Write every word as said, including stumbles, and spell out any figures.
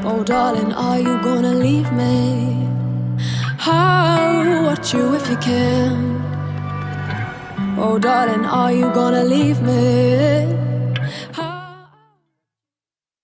Oh darling, are you gonna leave me? I'll watch you if you can. Oh darling, are you gonna leave me?